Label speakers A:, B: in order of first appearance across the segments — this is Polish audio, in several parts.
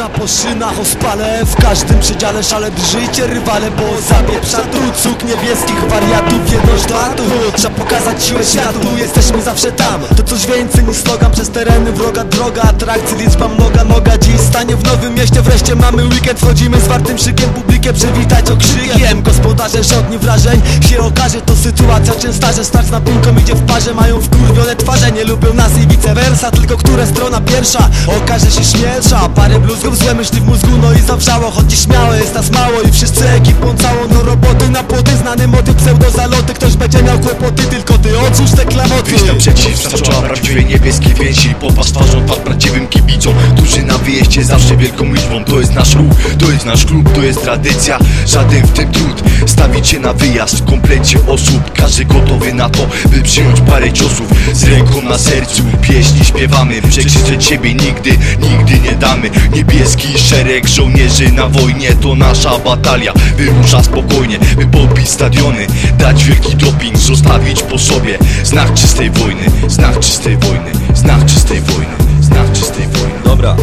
A: Maszyna po szynach ospale, w każdym przedziale szale drżyjcie rywale, bo zapieprza trud cuk niebieskich wariatów, jedność do atu. Trzeba pokazać siłę światu, jesteśmy zawsze tam. To coś więcej niż slogan, przez tereny wroga droga, atrakcji liczba mnoga, noga dziś stanie w nowym mieście. Wreszcie mamy weekend, wchodzimy z wartym szykiem, publikę przywitać okrzykiem. Gospodarze żadnych wrażeń, się okaże to sytuacja częsta, że start z napinką idzie w parze. Mają wkurwione twarze, nie lubią nas i vice versa, tylko która strona pierwsza okaże się śmielsza. Parę bluzgów, złe myśli w mózgu, no i zawrzało. Choć śmiało, jest nas mało i wszyscy ekipą całą. No roboty na płoty, znany motyw, pseudozaloty. Ktoś będzie miał kłopoty, tylko ty odrzuć te klamoty.
B: Wyjść naprzeciw, zaczęła prawdziwej niebieskiej więzi. Popatrz twarzą twarz prawdziwym kibicom, którzy na wyjeździe zawsze wielką liczbą. To jest nasz ruch, to jest nasz klub, to jest tradycja, żaden w tym trud. Stawić się na wyjazd w komplecie osób, każdy gotowy na to, by przyjąć parę ciosów. Z ręką na sercu pieśni śpiewamy, przekrzyczeć siebie nigdy, nigdy nie damy. Niebieski szereg żołnierzy na wojnie, to nasza batalia. Wyrusza spokojnie, by pobić stadiony, dać wielki doping, zostawić po sobie znak czystej wojny, znak czystej wojny, znak czystej wojny, znak czystej wojny.
C: Dobra,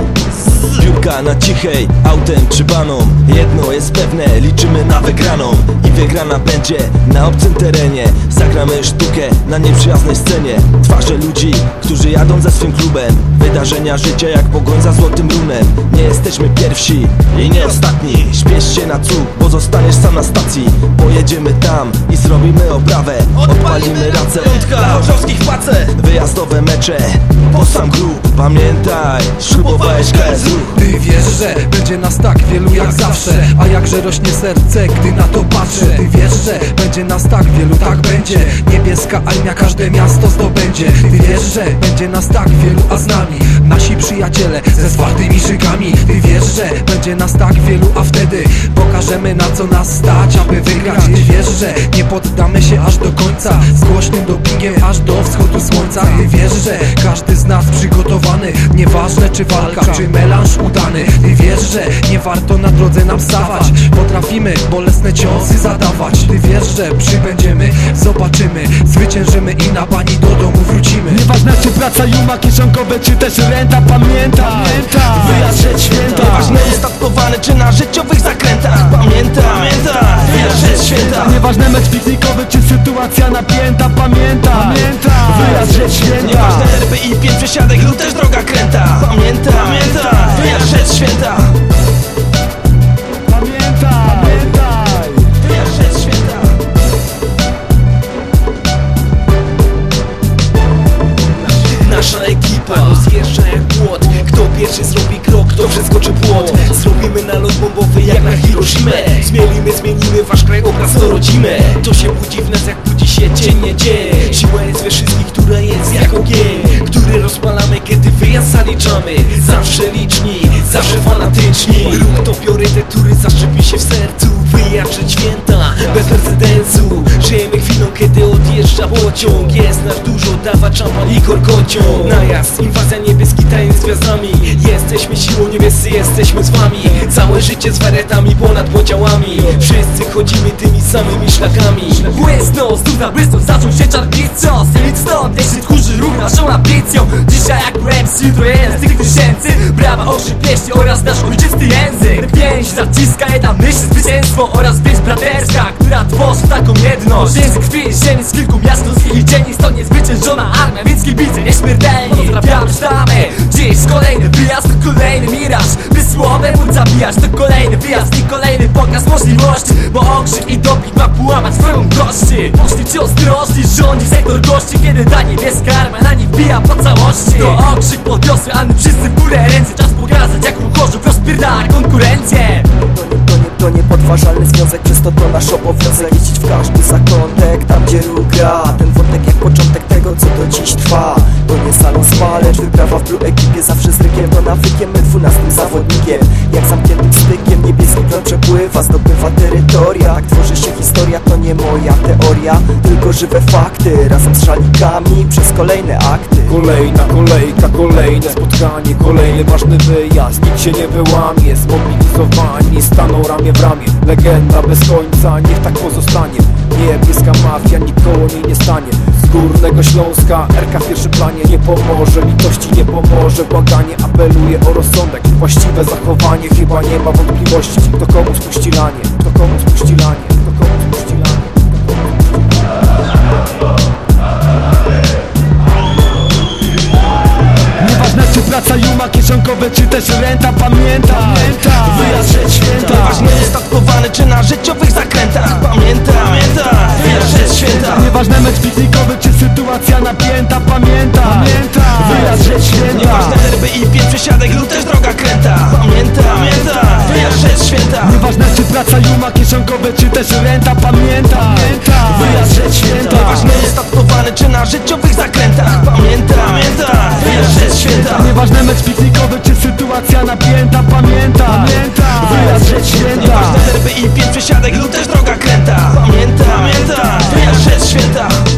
C: piłka na cichej, autem czy baną. Jedno jest pewne, liczymy na wygraną. I wygrana będzie na obcym terenie. Zagramy sztukę na nieprzyjaznej scenie. Twarze ludzi, którzy jadą ze swym klubem. Wydarzenia życia jak pogoń za złotym runem. Nie jesteśmy pierwsi i nie ostatni. Śpiesz się na cud, bo zostaniesz sam na stacji. Pojedziemy tam i zrobimy oprawę. Odpalimy racę na chorzowskich pace. Wyjazdowe mecze, po sam klub. Pamiętaj, ślubowałeś KSU.
D: Ty wiesz, że będzie nas tak wielu jak zawsze, a jakże rośnie serce, gdy na to patrzę. Ty wiesz, że będzie nas tak wielu, tak będzie. Niebieska armia każde miasto zdobędzie. Ty wiesz, że będzie nas tak wielu, a z nami nasi przyjaciele ze zwartymi szykami. Ty wiesz, że będzie nas tak wielu, a wtedy pokażemy na co nas stać, aby wygrać. Ty wiesz, że nie poddamy się aż do końca, z głośnym dopingiem aż do wschodu słońca. Ty wiesz, że każdy z nas przygotowany, nieważne czy walka, czy melanż udany. Ty wiesz, że nie warto na drodze nam stawać, potrafimy bolesne ciosy zadawać. Ty wiesz, że przybędziemy, zobaczymy, zwyciężymy i na bani do domu wrócimy.
A: Nieważne czy praca juma kieszonkowe, czy też renta, pamiętaj, wyjazd przed święta.
C: Nieważne ustatkowany czy na życiowych zakrętach. Pamiętaj, wyjazd przed święta.
A: Nieważne mecz piknikowy, czy sytuacja napięta, pamiętaj, wyjazd przed święta.
C: Nieważne RP i 5 przesiadek lub też droga kręta. Pamiętaj, wyjazd przed święta.
A: Pamiętaj,
C: wyjazd przed święta. Nasza ekipa rozjeżdża jak płot. Kto pierwszy zrobi krok, kto przeskoczy płot. Zrobimy nalot bombowy jak na Hiroshimę. Zmienimy wasz krajobraz, to rodzimy. To się budzi w nas jak budzi się dzień, nie dzień. Siła jest we wszystkich, która jest jak ogień, który rozpalamy, kiedy wyjazd zaliczamy. Zawsze liczni, zawsze fanatyczni. Ruch to priorytet, który zaszczepi się w sercu. Wyjazd przed święta, bez precedensu. Żyjemy chwilą, kiedy odjeżdża pociąg. Jest nas dużo, dawać szampan i korkociąg. Najazd, inwazja, niebieski tańc z gwiazdami. Jesteśmy siłą, niebiescy, jesteśmy z wami. Całe życie z wariatami, ponad podziałami. Wszyscy chodzimy tymi samymi szlakami.
E: Błysnął, znów na błysnął, zaczął się czarnico. Stylic stąd, jeśli tchórzy ruch naszą ambicją. Dzisiaj jak MC, jutro jeden z tych tysięcy. Brawa, okrzyk, pieśni oraz nasz ojczysty język. Pięć zaciska jedna myśl, zwycięstwo oraz więź braterska, która tworzy taką jedność. Język krwi, ziemi z kilku miast ludzkich i dzielnic. To niezwyciężona armia, więc kibice nieśmiertelni. Pozdrawiamy sztamy, dziś kolejny wyjazd, to kolejny miraż. By słowem móc zabijać, to kolejny wyjazd i kolejny pokaz możliwości. Bo okrzyk i doping ma połamać swoją gości. Poszlicie ostrożni, rządzi sektor gości, kiedy ta niebieska armia na nich wbija po całości. To okrzyk podniosły, a my wszyscy w górę ręce. Czas pokazać, jak ruchorzów rozpierdala konkurencję.
F: To niepodważalny związek, przez to nasz obowiązek jeździć w każdy zakątek, tam gdzie ruch gra. Ten wątek jak początek tego, co do dziś trwa. To nie salon spa, lecz wyprawa w blue ekipie. Zawsze z rygiem, to nawykiem, my 12 zawodnikiem. Jak zamkniętym stykiem, niebieski plan przepływa, zdobywa terytoria. Tak tworzy się historia, to nie moja teoria, tylko żywe fakty, razem z szalnikami przez kolejne akty.
G: Kolejna kolejka, kolejne spotkanie, kolejny ważny wyjazd. Nikt się nie wyłamie, zmobilizowani staną ramię w ramię. Legenda bez końca, niech tak pozostanie. Niebieska mafia, nikt koło niej nie stanie. z Górnego Śląska. RK w pierwszym planie nie pomoże, litości nie pomoże. Błaganie apeluje o rozsądek, właściwe zachowanie. Chyba nie ma wątpliwości, kto komu spuści lanie, kto komu spuści lanie, kto komu spuści lanie.
A: Nieważne czy praca juma, kieszonkowe czy też renta. Pamiętam, wyjazd przed święta.
C: Nieważne ustatkowany czy na życiowych zakrętach. Pamiętam, wyjazd przed święta.
A: Nieważne mecz piknikowy czy sytuacja napięta. Pamiętam, wyjazd przed święta.
C: Nieważne nerwy i pięć przesiadek lub też droga kręta. Pamiętam, wyjazd przed święta.
A: Nieważne czy praca juma, kieszonkowe czy też renta. Pamiętam, wyjazd przed święta.
C: Nieważne ustatkowany czy na życiowych zakrętach. Pamiętam, wyjazd przed święta.
A: Nieważne mecz piknikowy czy sytuacja napięta. Pamiętam, wyjazd przed święta.
C: Nieważne nerwy i pięć przesiadek lub też droga kręta. Pamiętam, wyjazd przed święta.